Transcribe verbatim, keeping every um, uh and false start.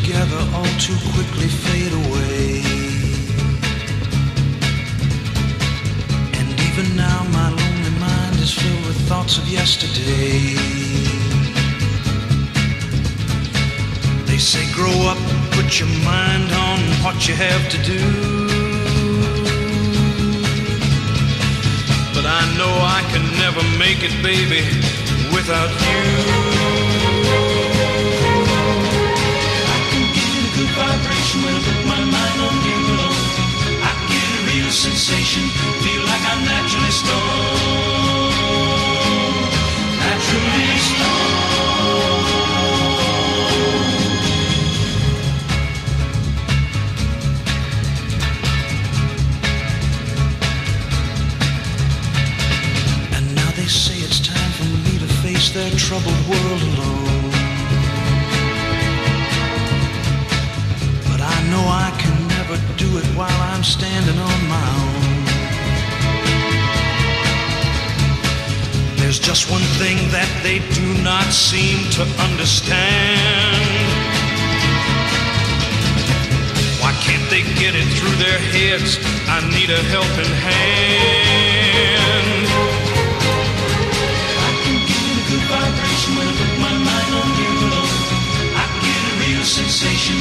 together all too quickly fade away. And even now my lonely mind is filled with thoughts of yesterday. They say grow up, put your mind on what you have to do. But I know I can never make it, baby, without you. I can get a good vibration when I put my mind on you alone. I get a real sensation, feel like I'm naturally stoned. Naturally stoned. They say it's time for me to face their troubled world alone. But I know I can never do it while I'm standing on my own. There's just one thing that they do not seem to understand. Why can't they get it through their heads? I need a helping hand. Vibration when I put my mind on you alone. I get a real sensation,